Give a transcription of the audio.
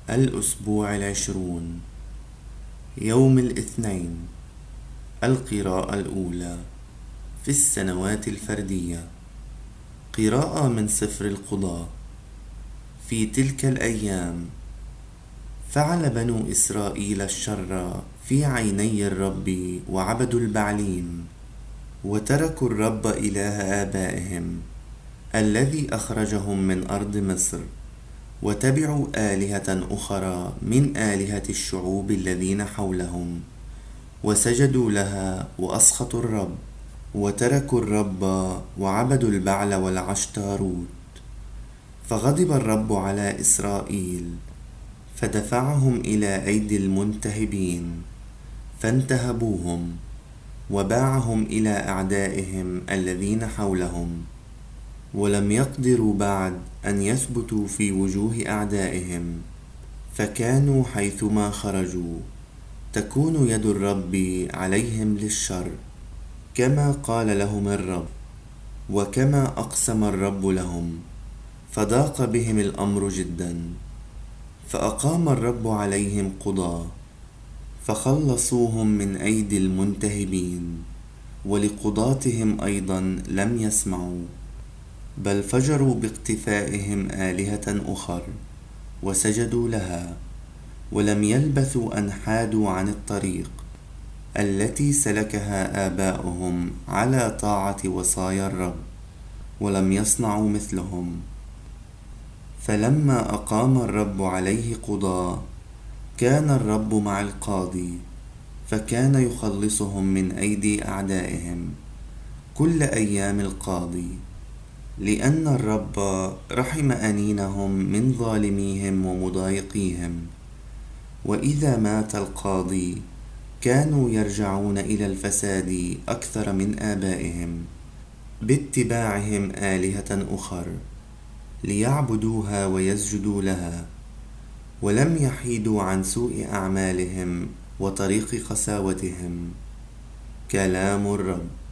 الأسبوع 20 يوم الاثنين. القراءة الأولى في السنوات الفردية. قراءة من سفر القضاة. في تلك الأيام فعل بنو إسرائيل الشر في عيني الرب وعبدوا البعليم، وتركوا الرب إله آبائهم الذي أخرجهم من أرض مصر، وتبعوا آلهة أخرى من آلهة الشعوب الذين حولهم، وسجدوا لها وأسخطوا الرب، وتركوا الرب وعبدوا البعل والعشتاروت. فغضب الرب على إسرائيل، فدفعهم إلى أيدي المنتهبين، فانتهبوهم وباعهم إلى أعدائهم الذين حولهم، ولم يقدروا بعد أن يثبتوا في وجوه أعدائهم، فكانوا حيثما خرجوا تكون يد الرب عليهم للشر، كما قال لهم الرب وكما أقسم الرب لهم، فضاق بهم الأمر جدا. فأقام الرب عليهم قضاة، فخلصوهم من أيدي المنتهبين، ولقضاتهم أيضا لم يسمعوا، بل فجروا باقتفائهم آلهة أخر وسجدوا لها، ولم يلبثوا أن حادوا عن الطريق التي سلكها آباؤهم على طاعة وصايا الرب، ولم يصنعوا مثلهم. فلما أقام الرب عليه قضاة، كان الرب مع القاضي، فكان يخلصهم من أيدي أعدائهم كل أيام القاضي، لأن الرب رحم أنينهم من ظالميهم ومضايقيهم. وإذا مات القاضي كانوا يرجعون إلى الفساد أكثر من آبائهم، باتباعهم آلهة أخر ليعبدوها ويسجدوا لها، ولم يحيدوا عن سوء أعمالهم وطريق قساوتهم. كلام الرب.